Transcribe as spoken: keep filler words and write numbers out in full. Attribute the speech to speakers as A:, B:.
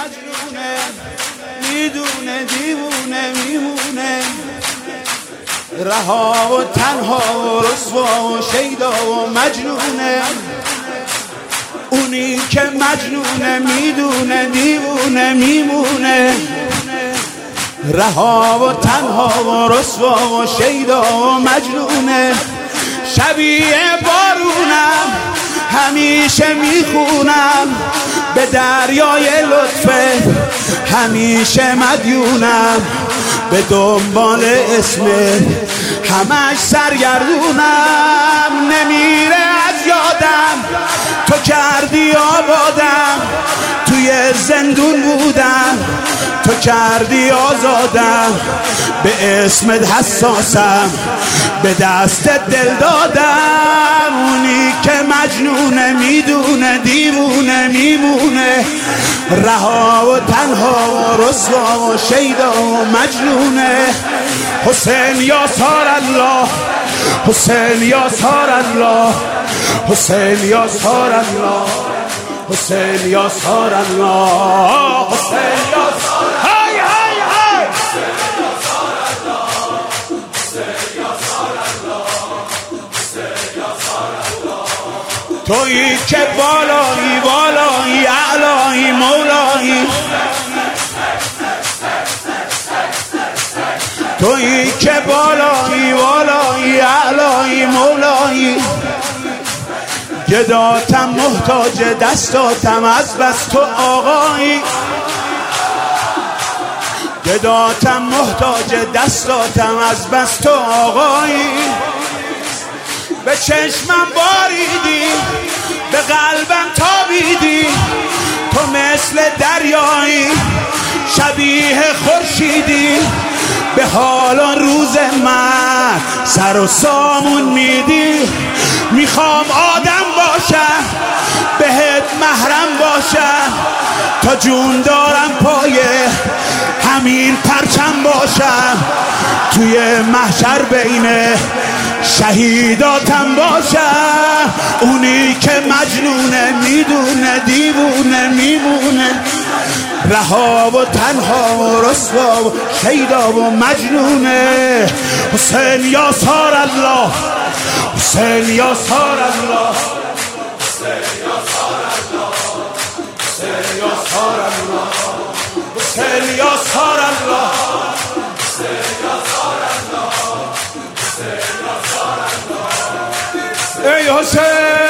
A: مجنونه میدونه دیوونه میمونه رها و تنها و رسوا و شیدا و مجنونه اونی که مجنونه میدونه دیوونه میمونه رها و تنها و رسوا و شیدا و مجنونه شبیه بارونم همیشه میخونم به دریای لطفه همیشه مدیونم به دنبال اسمه همش سرگردونم نمیره از یادم تو کردی آبادم توی زندون بودم تو کردی آزادم به اسمت حساسم به دست دل دادم اونی که مجنونه میدونه دیوونه میمونه رها و تنها و رسوا و شیدا و مجنونه حسین یا سار الله حسین یا سار الله حسین یا سار الله حسین یا سار الله حسین یا سار های های های حسین یا سار الله حسین یا سار الله حسین یا سار الله تویی که بالایی بالایی اعلایی مولایی تویی که بالایی بالایی اعلایی مولایی گداتم محتاج دستاتم از بس تو آقایی گداتم محتاج دستاتم از بس تو آقایی به چشمم باریدی به قلبم تابیدی تو مثل دریایی شبیه خورشیدی به حال روز من سر و سامون میدی میخوام آدم باشم بهت محرم باشم تا جون دارم پایه همین پرچم باشم توی محشر بین شهیداتم باشم اونی که مجنونه میدونه دیوونه میمونه رها و تنها و رسوا و شیدا و مجنونه حسین یا سار الله حسین یا سار الله حسین یا سار الله حسین یا سار الله حسین یا سار الله حسین یا سار الله حسین یا سار الله ای حسین